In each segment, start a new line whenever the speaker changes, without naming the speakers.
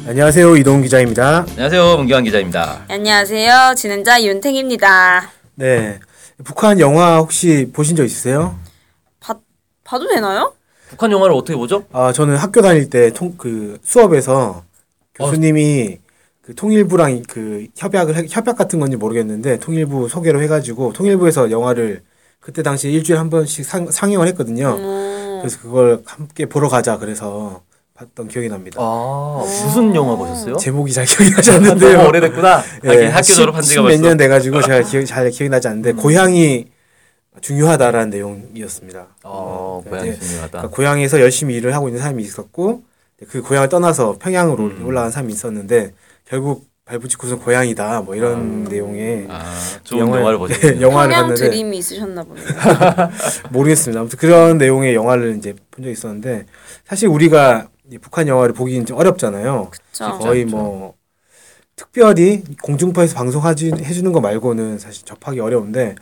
안녕하세요. 이동훈 기자입니다.
안녕하세요. 문경환 기자입니다.
안녕하세요. 진행자 윤택입니다.
네, 북한 영화 혹시 보신 적 있으세요?
봐도 되나요?
북한 영화를 어떻게 보죠?
저는 학교 다닐 때 수업에서 교수님이 그 통일부랑 그 협약 같은 건지 모르겠는데 통일부 소개로 해가지고 통일부에서 영화를 그때 당시에 일주일에 한 번씩 상영을 했거든요. 그래서 그걸 함께 보러 가자 그래서 봤던 기억이 납니다.
무슨 영화 보셨어요?
제목이 잘 기억이 나지 않는데요.
너무 오래됐구나.
네,
학교 졸업한 지가
몇
벌써.
년 돼가지고 제가 잘 기억이 나지 않는데 고향이 중요하다라는 내용이었습니다.
고향이 중요하다.
그러니까 고향에서 열심히 일을 하고 있는 사람이 있었고 그 고향을 떠나서 평양으로 올라간 사람이 있었는데 결국 발붙이고선 고향이다 뭐 이런 내용의
좋은 영화를 보셨어요.
네, 영화를
평양
봤는데
드림이 있으셨나 보네요.
모르겠습니다. 아무튼 그런 내용의 영화를 이제 본 적이 있었는데 사실 우리가 이 북한 영화를 보기는 좀 어렵잖아요.
그쵸.
거의 뭐 특별히 공중파에서 방송해주는 거 말고는 사실 접하기 어려운데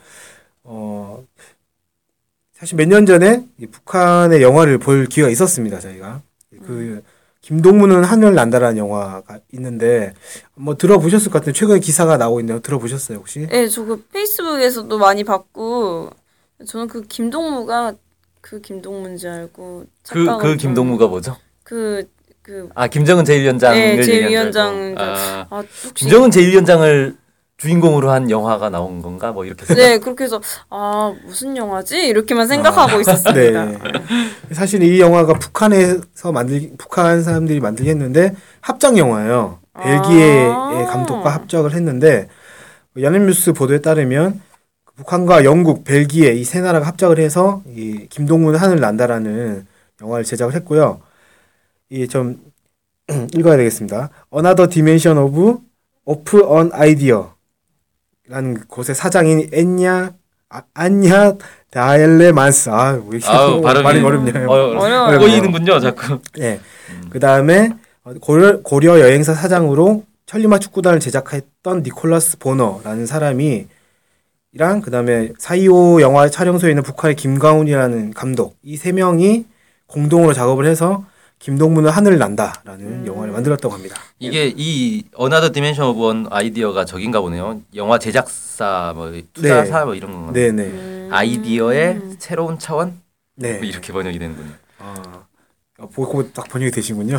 사실 몇 년 전에 이 북한의 영화를 볼 기회가 있었습니다. 저희가 그 김동문은 하늘 난다라는 영화가 있는데 뭐 들어보셨을 것 같은데 최근에 기사가 나오고 있는데 들어보셨어요 혹시?
네, 저 그 페이스북에서도 많이 봤고 저는 그 김동무가 그 김동문인지 알고
그 김동무가 뭐죠?
김정은
제1위원장을
제1위원장.
김정은 제1위원장을 주인공으로 한 영화가 나온 건가? 뭐 이렇게
네, 그렇게 해서 무슨 영화지? 이렇게만 생각하고 있었습니다.
네. 사실 이 영화가 북한 사람들이 만들게 했는데 합작 영화예요. 벨기에의 감독과 합작을 했는데 연합뉴스 보도에 따르면 북한과 영국, 벨기에 이 세 나라가 합작을 해서 이 김동문 하늘 난다라는 영화를 제작을 했고요. 이 좀 읽어야 되겠습니다. Another Dimension of an Idea 라는 곳의 사장인 안냐 다엘레만스. 발음이 어렵네요.
어려워요.
꼬이는군요, 자꾸.
네. 그 다음에 고려 여행사 사장으로 천리마 축구단을 제작했던 니콜라스 보너라는 사람이 이랑 그 다음에 4.25 영화 촬영소에 있는 북한의 김광훈이라는 감독 이 세 명이 공동으로 작업을 해서 김동문은 하늘 난다라는 영화를 만들었다고 합니다.
이게 이 Another Dimension of an Idea가 저긴가 보네요. 영화 제작사 뭐 투자사 뭐 이런 건가?
네네.
아이디어의 새로운 차원?
네.
뭐 이렇게 번역이 되는군요.
보고 딱 번역이 되시군요.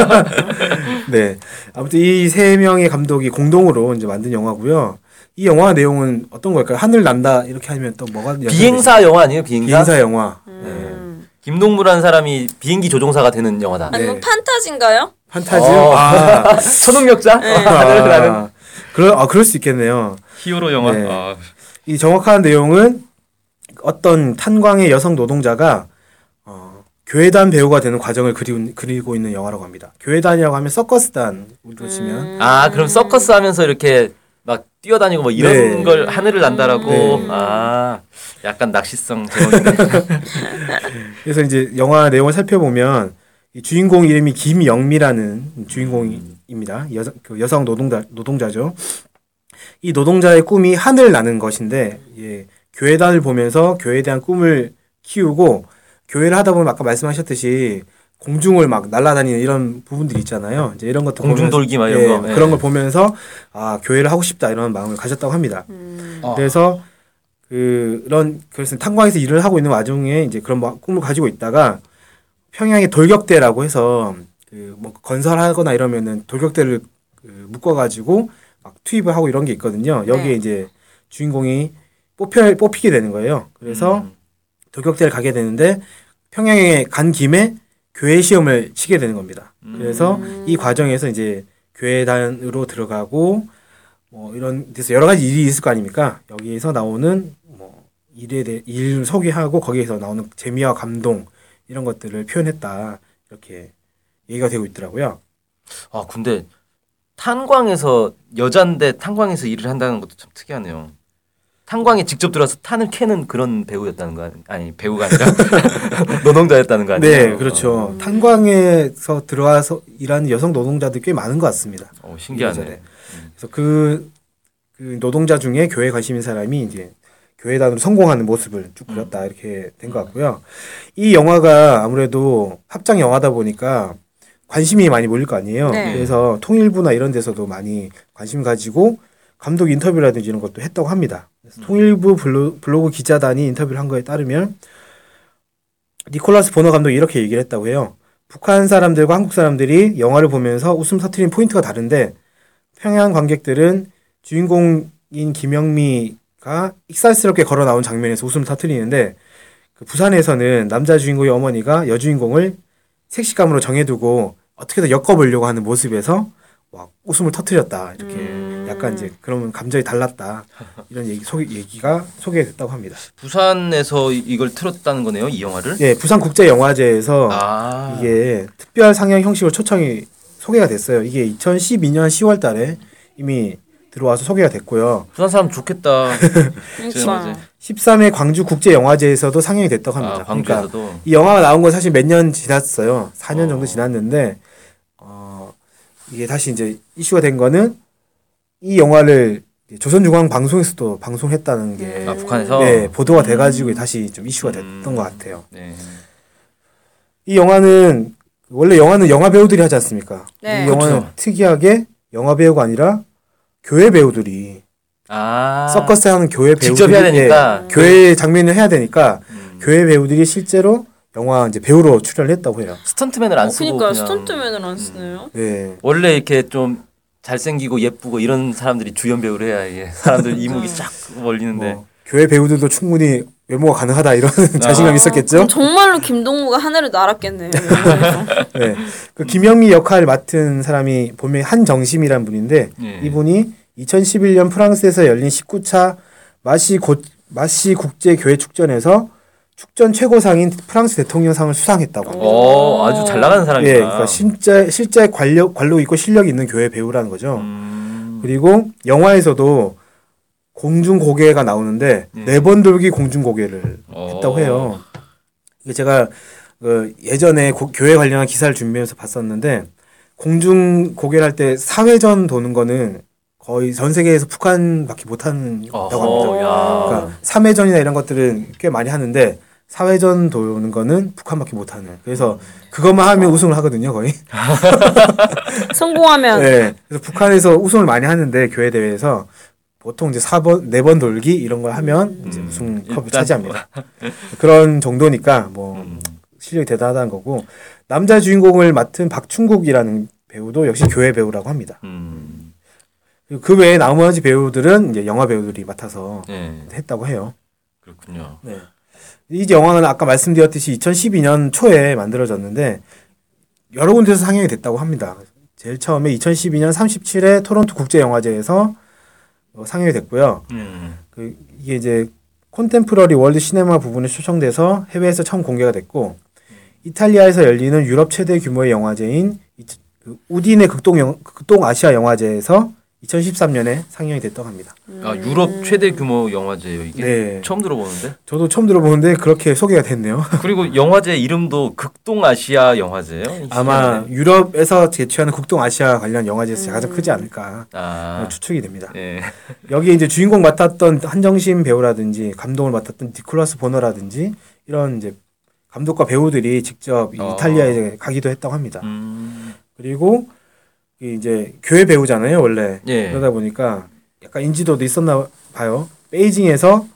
네. 아무튼 이 세 명의 감독이 공동으로 이제 만든 영화고요. 이 영화 내용은 어떤 걸까요? 하늘 난다 이렇게 하면 또 뭐가
비행사 영화 아니에요?
비행사 영화.
김동무라는 사람이 비행기 조종사가 되는 영화다.
아니면 판타지인가요?
판타지요?
초능력자? 하늘 나는.
그럴 수 있겠네요.
히어로 영화.
네. 이 정확한 내용은 어떤 탄광의 여성 노동자가 교회단 배우가 되는 과정을 그리고 있는 영화라고 합니다. 교회단이라고 하면 서커스단으로 치면.
그럼 서커스 하면서 이렇게 막 뛰어다니고 뭐 이런 걸 하늘을 난다라고.
네.
약간 낚시성 제목이네.
그래서 이제 영화 내용을 살펴보면 이 주인공 이름이 김영미라는 주인공입니다. 여성 노동자죠. 이 노동자의 꿈이 하늘 나는 것인데 교회단을 보면서 교회에 대한 꿈을 키우고 교회를 하다 보면 아까 말씀하셨듯이 공중을 막 날아다니는 이런 부분들이 있잖아요. 이제 이런 것도
공중 돌기 막 이런 거.
그런 걸 보면서 교회를 하고 싶다 이런 마음을 가졌다고 합니다. 그래서 그래서 탄광에서 일을 하고 있는 와중에 이제 그런 꿈을 가지고 있다가 평양에 돌격대라고 해서 뭐 건설하거나 이러면은 돌격대를 묶어가지고 막 투입을 하고 이런 게 있거든요. 여기에 이제 주인공이 뽑히게 되는 거예요. 그래서 돌격대를 가게 되는데 평양에 간 김에 교회 시험을 치게 되는 겁니다. 그래서 이 과정에서 이제 교회단으로 들어가고 뭐 이런 데서 여러 가지 일이 있을 거 아닙니까? 여기에서 나오는 뭐 일을 소개하고 거기에서 나오는 재미와 감동 이런 것들을 표현했다 이렇게 얘기가 되고 있더라고요.
근데 탄광에서 여잔데 탄광에서 일을 한다는 것도 참 특이하네요. 탄광에 직접 들어와서 탄을 캐는 그런 배우였다는 거 아니 배우가 아니라 노동자였다는 거 아니에요?
네, 그렇죠. 탄광에서 들어와서 일하는 여성 노동자들 꽤 많은 것 같습니다.
신기하네.
그래서 그 노동자 중에 교회 관심인 사람이 이제 교회단으로 성공하는 모습을 쭉 그렸다 이렇게 된 것 같고요. 이 영화가 아무래도 합작 영화다 보니까 관심이 많이 몰릴 거 아니에요.
네.
그래서 통일부나 이런 데서도 많이 관심 가지고 감독 인터뷰라든지 이런 것도 했다고 합니다. 그래서 통일부 블로그 기자단이 인터뷰를 한 거에 따르면 니콜라스 보너 감독이 이렇게 얘기를 했다고 해요. 북한 사람들과 한국 사람들이 영화를 보면서 웃음 터트린 포인트가 다른데 평양 관객들은 주인공인 김영미가 익살스럽게 걸어 나온 장면에서 웃음을 터트리는데 그 부산에서는 남자 주인공의 어머니가 여주인공을 색시감으로 정해두고 어떻게든 엮어보려고 하는 모습에서 막 웃음을 터트렸다. 이렇게 약간 이제 그러면 감정이 달랐다. 이런 얘기가 소개됐다고 합니다.
부산에서 이걸 틀었다는 거네요, 이 영화를?
예, 부산국제영화제에서 이게 특별 상영 형식으로 초청이 소개가 됐어요. 이게 2012년 10월 달에 이미 들어와서 소개가 됐고요.
부산 사람 좋겠다.
그러니까.
13회 광주국제영화제에서도 상영이 됐다고 합니다.
광주에서도.
그러니까 이 영화가 나온 건 사실 몇 년 지났어요. 4년 정도 지났는데 이게 다시 이제 이슈가 된 거는 이 영화를 조선중앙방송에서도 방송했다는 게
북한에서
네, 보도가 돼가지고 다시 좀 이슈가 됐던 것 같아요.
네.
이 영화는 원래 영화는 영화 배우들이 하지 않습니까?
네.
이 영화는
그렇죠.
특이하게 영화 배우가 아니라 교회 배우들이 서커스 하는 교회 배우들이
직접 해야 되니까.
예, 교회 장면을 해야 되니까 교회 배우들이 실제로 영화 이제 배우로 출연을 했다고 해요.
스턴트맨을 안 쓰고
그러니까
그냥
스턴트맨을 안 쓰네요.
네.
원래 이렇게 좀 잘생기고 예쁘고 이런 사람들이 주연 배우를 해야 이게 사람들 이목이 쫙 몰리는데
뭐, 교회 배우들도 충분히 외모가 가능하다 이런 자신감이 있었겠죠.
그럼 정말로 김동무가 하늘을 날았겠네요.
네. 그 김영미 역할을 맡은 사람이 보면 한정심이란 분인데
예.
이분이 2011년 프랑스에서 열린 19차 마시 국제 교회 축전에서 축전 최고상인 프랑스 대통령상을 수상했다고.
아주 잘 나가는 사람이다.
예, 그러니까 실제 관록 있고 실력 있는 교회 배우라는 거죠. 그리고 영화에서도 공중고개가 나오는데 4번 돌기 공중고개를 했다고 해요. 이게 제가 예전에 교회 관련한 기사를 준비해서 봤었는데 공중고개를 할 때 4회전 도는 거는 거의 전 세계에서 북한밖에 못한다고 합니다. 그러니까 3회전이나 이런 것들은 꽤 많이 하는데 4회전 도는 거는 북한밖에 못하는. 그래서 그것만 하면 우승을 하거든요, 거의.
성공하면.
네. 그래서 북한에서 우승을 많이 하는데 교회 대회에서 보통 이제 4번 돌기 이런 걸 하면 이제 우승컵을 차지합니다. 그런 정도니까 뭐 실력이 대단하다는 거고 남자 주인공을 맡은 박충국이라는 배우도 역시 교회 배우라고 합니다. 그 외에 나머지 배우들은 이제 영화 배우들이 맡아서 했다고 해요.
그렇군요.
네. 이 영화는 아까 말씀드렸듯이 2012년 초에 만들어졌는데 여러 군데서 상영이 됐다고 합니다. 제일 처음에 2012년 37회 토론토 국제영화제에서 상영이 됐고요. 이게 이제 콘템포러리 월드 시네마 부분에 초청돼서 해외에서 처음 공개가 됐고 이탈리아에서 열리는 유럽 최대 규모의 영화제인 우디네 극동 아시아 영화제에서 2013년에 상영이 됐다고 합니다.
유럽 최대 규모 영화제예요, 이게.
네.
처음 들어보는데.
저도 처음 들어보는데 그렇게 소개가 됐네요.
그리고 영화제 이름도 극동아시아 영화제예요.
아마 유럽에서 제취하는 극동아시아 관련 영화제에서 가장 크지 않을까 추측이 됩니다.
네.
여기 이제 주인공 맡았던 한정심 배우라든지 감독을 맡았던 니콜라스 보너라든지 이런 이제 감독과 배우들이 직접 이탈리아에 가기도 했다고 합니다. 그리고 이제 교회 배우잖아요, 원래. 그러다 보니까 약간 인지도도 있었나 봐요. 베이징에서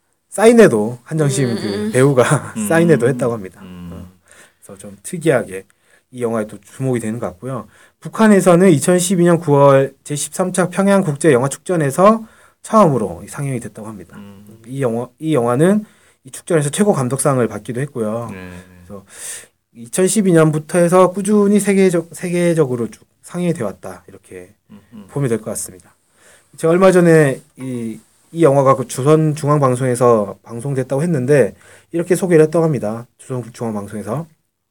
사인회도 한정심 그 배우가 사인회도 했다고 합니다. 그래서 좀 특이하게 이 영화에 또 주목이 되는 것 같고요. 북한에서는 2012년 9월 제13차 평양 국제 영화 축전에서 처음으로 상영이 됐다고 합니다. 이 영화는 이 축전에서 최고 감독상을 받기도 했고요. 그래서 2012년부터 해서 꾸준히 세계적으로 쭉 상영이 되어 왔다. 이렇게 보면 될 것 같습니다. 제가 얼마 전에 이 영화가 그 조선중앙방송에서 방송됐다고 했는데 이렇게 소개를 했다고 합니다. 조선중앙방송에서.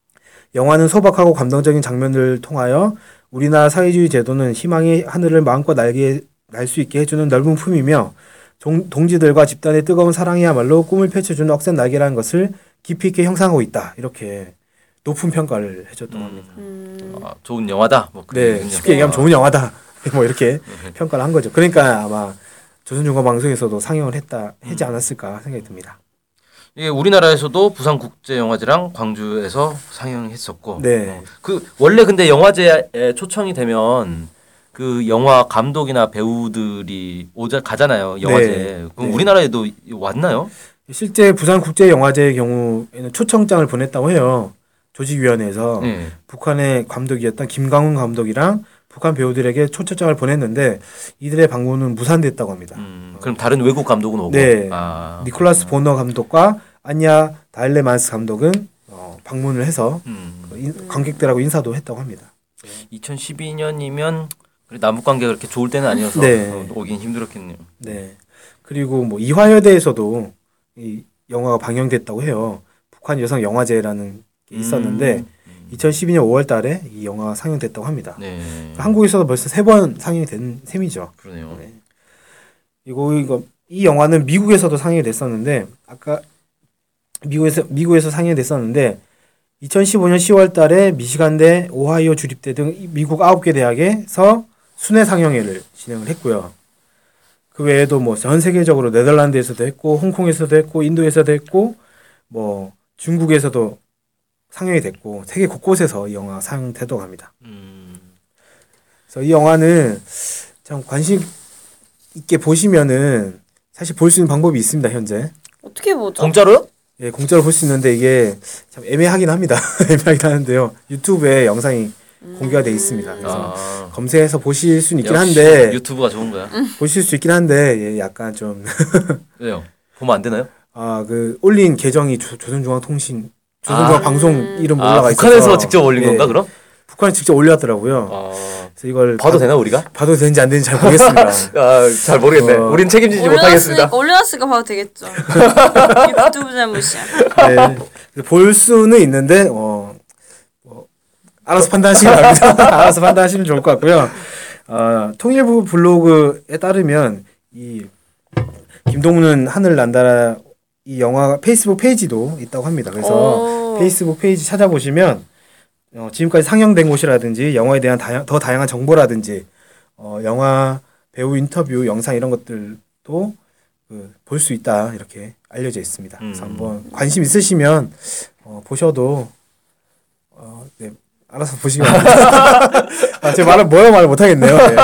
영화는 소박하고 감동적인 장면들을 통하여 우리나라 사회주의 제도는 희망의 하늘을 마음껏 날 수 있게 해주는 넓은 품이며 동지들과 집단의 뜨거운 사랑이야말로 꿈을 펼쳐주는 억센 날개라는 것을 깊이 있게 형상하고 있다. 이렇게 높은 평가를 해줬던 겁니다.
좋은 영화다. 뭐
네, 쉽게 얘기하면 좋은 영화다. 뭐 이렇게 평가를 한 거죠. 그러니까 아마 조선중앙방송에서도 상영을 하지 않았을까 생각이 듭니다.
이게 우리나라에서도 부산국제영화제랑 광주에서 상영했었고,
네.
그 원래 근데 영화제에 초청이 되면 그 영화 감독이나 배우들이 가잖아요 영화제.
네.
그럼
네.
우리나라에도 왔나요?
실제 부산국제영화제의 경우에는 초청장을 보냈다고 해요. 조직위원회에서
네.
북한의 감독이었던 김광훈 감독이랑 북한 배우들에게 초청장을 보냈는데 이들의 방문은 무산됐다고 합니다.
그럼 다른 외국 감독은 오고.
네.
아,
니콜라스 보너 감독과 안야 다일레만스 감독은 방문을 해서 관객들하고 인사도 했다고 합니다.
2012년이면 남북 관계가 그렇게 좋을 때는 아니어서
네.
오긴 힘들었겠네요.
네. 그리고 뭐 이화여대에서도 이 영화가 방영됐다고 해요. 북한 여성 영화제라는 게 있었는데 2012년 5월달에 이 영화가 상영됐다고 합니다.
네.
한국에서도 벌써 3번 상영이 된 셈이죠.
그러네요.
네. 그리고 이 영화는 미국에서도 상영이 됐었는데 아까 미국에서 상영이 됐었는데 2015년 10월달에 미시간대, 오하이오 주립대 등 미국 9개 대학에서 순회 상영회를 진행을 했고요. 그 외에도 뭐 전 세계적으로 네덜란드에서도 했고, 홍콩에서도 했고, 인도에서도 했고, 뭐 중국에서도 상영이 됐고, 세계 곳곳에서 이 영화가 상영되도록 합니다. 그래서 이 영화는 참 관심 있게 보시면은 사실 볼 수 있는 방법이 있습니다, 현재.
어떻게 보죠?
공짜로요?
예, 공짜로 볼 수 있는데 이게 참 애매하긴 합니다. 애매하긴 하는데요. 유튜브에 영상이 공개가 돼 있습니다. 그래서 검색해서 보실 수는 있긴 한데
유튜브가 좋은 거야.
보실 수 있긴 한데 예, 약간 좀
왜요? 보면 안 되나요?
그 올린 계정이 조선중앙방송 이름 올라가 있어서
북한에서 직접 올린 건가 그럼?
북한에 직접 올렸더라고요. 그래서 이걸
봐도 되나 우리가?
봐도 되는지 안 되는지 잘 모르겠습니다.
잘 모르겠네. 우린 책임지지 못하겠습니다.
올려놨으니까 봐도 되겠죠. 유튜브 잘못이야.
네. 볼 수는 있는데 알아서 판단하시면 됩니다. 알아서 판단하시면 좋을 것 같고요. 통일부 블로그에 따르면 이 김동문은 하늘 난다라 이 영화 페이스북 페이지도 있다고 합니다. 그래서 페이스북 페이지 찾아보시면 지금까지 상영된 곳이라든지 영화에 대한 더 다양한 정보라든지 영화 배우 인터뷰 영상 이런 것들도 볼 수 있다 이렇게 알려져 있습니다. 그래서 한번 관심 있으시면 보셔도 네, 알아서 보시면 됩니다. 제 말은 말을 못하겠네요. 네.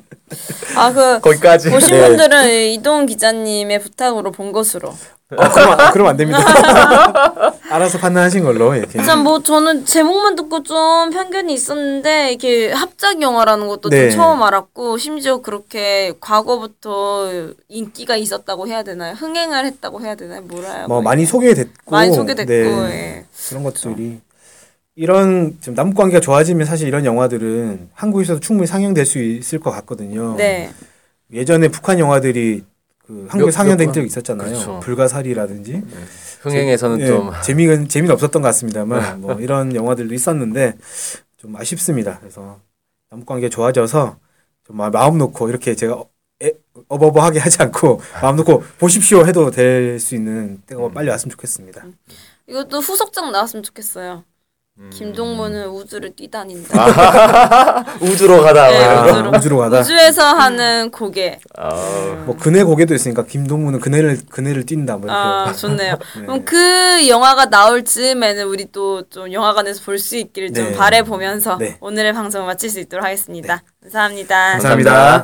거기까지.
보신 분들은 이동 기자님의 부탁으로 본 것으로.
그럼 안 됩니다. 알아서 판단하신 걸로. 이렇게.
일단 저는 제목만 듣고 좀 편견이 있었는데 이게 합작 영화라는 것도
네.
좀 처음 알았고 심지어 그렇게 과거부터 인기가 있었다고 해야 되나요? 흥행을 했다고 해야 되나요? 뭐라요?
많이 소개됐고.
많이 소개됐고.
네.
예.
그런 것들이 이런 지금 남북 관계가 좋아지면 사실 이런 영화들은 한국에서도 충분히 상영될 수 있을 것 같거든요.
네.
예전에 북한 영화들이 한국에 상영된 적이 있었잖아요.
그렇죠.
불가사리라든지.
흥행에서는 좀
재미는 없었던 것 같습니다만 이런 영화들도 있었는데 좀 아쉽습니다. 그래서 남북 관계가 좋아져서 좀 마음 놓고 이렇게 제가 어버버하게 하지 않고 마음 놓고 보십시오 해도 될 수 있는 때가 빨리 왔으면 좋겠습니다.
이것도 후속작 나왔으면 좋겠어요. 김동문은 우주를 뛰다닌다.
우주로 가다.
네,
우주로 가다.
우주에서 하는 고개.
그네 고개도 있으니까 김동문은 그네를 뛴다. 뭐 이렇게.
좋네요.
네.
그럼 그 영화가 나올 즈음에는 우리 또 좀 영화관에서 볼 수 있기를 좀
네.
바라보면서
네.
오늘의 방송을 마칠 수 있도록 하겠습니다. 감사합니다.
감사합니다.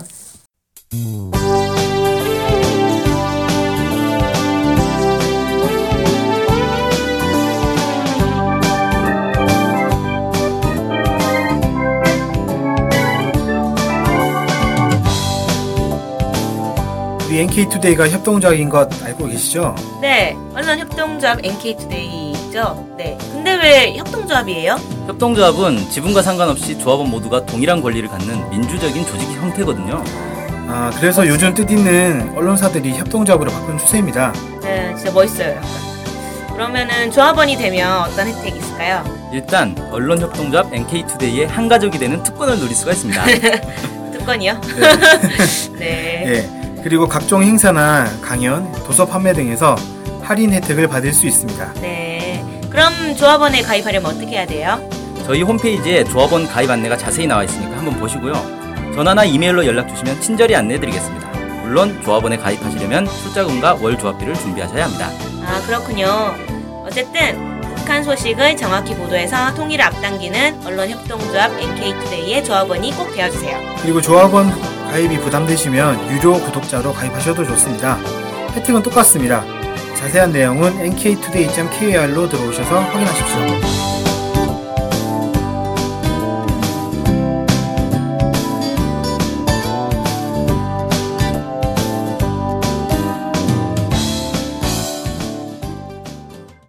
우리 NK투데이가 협동조합인 것 알고 계시죠?
네, 언론 협동조합 NK투데이죠. 네. 근데 왜 협동조합이에요?
협동조합은 지분과 상관없이 조합원 모두가 동일한 권리를 갖는 민주적인 조직 형태거든요.
그래서 요즘 뜻있는 언론사들이 협동조합으로 바꾼 추세입니다.
네, 진짜 멋있어요. 약간. 그러면은 조합원이 되면 어떤 혜택이 있을까요?
일단 언론협동조합 NK투데이의 한 가족이 되는 특권을 누릴 수가 있습니다.
특권이요? 네.
예. 그리고 각종 행사나 강연, 도서 판매 등에서 할인 혜택을 받을 수 있습니다.
네. 그럼 조합원에 가입하려면 어떻게 해야 돼요?
저희 홈페이지에 조합원 가입 안내가 자세히 나와 있으니까 한번 보시고요. 전화나 이메일로 연락 주시면 친절히 안내해드리겠습니다. 물론 조합원에 가입하시려면 출자금과 월 조합비를 준비하셔야 합니다.
아, 그렇군요. 어쨌든 북한 소식을 정확히 보도해서 통일을 앞당기는 언론협동조합 NK투데이의 조합원이 꼭 되어주세요.
그리고 조합원 가입이 부담되시면 유료 구독자로 가입하셔도 좋습니다. 혜택은 똑같습니다. 자세한 내용은 nktoday.kr로 들어오셔서 확인하십시오.